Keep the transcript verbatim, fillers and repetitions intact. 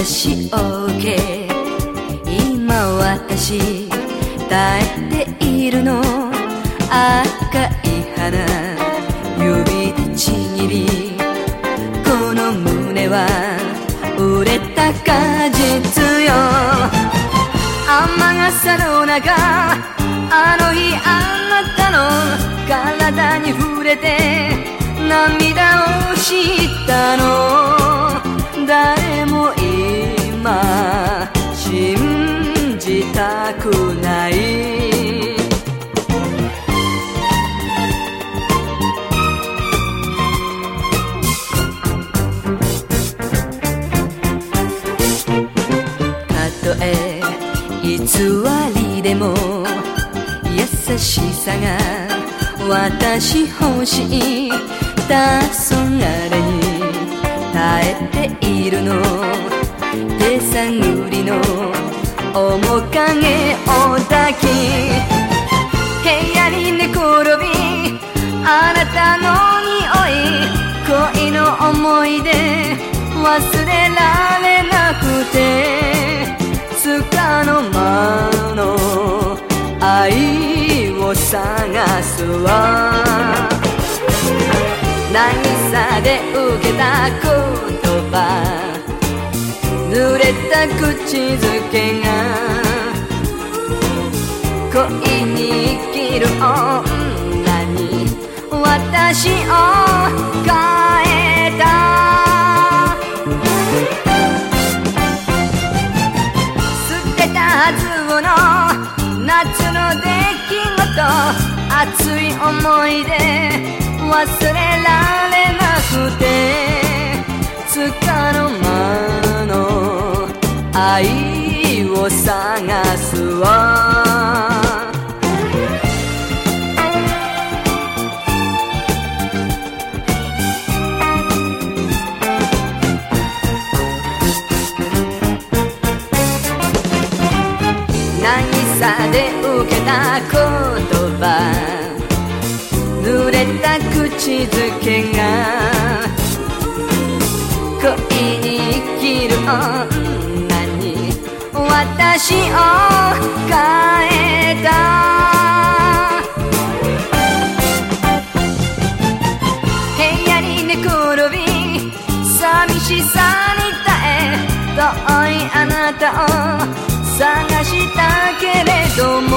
しおけ今私耐えているの赤い花指でちぎりこの胸は売れた果実よ雨傘の中あの日あなたの体に触れて涙をしたの誰も今信じたくないたとえ偽りでも優しさが私欲しい黄昏に耐えているの手探りの面影を抱き部屋に寝転びあなたの匂い恋の思い出忘れられなくてつかの間の愛を探すわ渚で受けた言葉濡れた口づけが恋に生きる女に私を変えた捨てたはずの夏の出来事熱い思い出忘れられなくてつかの間の愛を探すわ渚で受けた言葉濡れた口づけが恋に生きる女に私を変えた部屋に寝転び寂しさに耐え遠いあなたを探したけれども